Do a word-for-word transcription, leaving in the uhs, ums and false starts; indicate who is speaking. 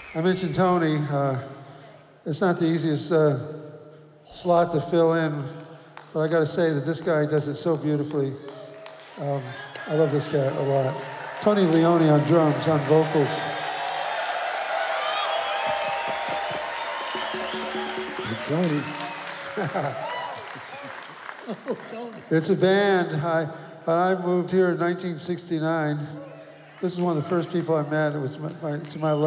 Speaker 1: I mentioned Tony. Uh, it's not the easiest uh, slot to fill in, but I got to say that this guy does it so beautifully. Um, I love this guy a lot. Tony Leone on drums, on vocals.
Speaker 2: Tony.
Speaker 1: Oh, Tony. It's a band. I, when I moved here in nineteen sixty-nine, this is one of the first people I met. It was my, my, to my left.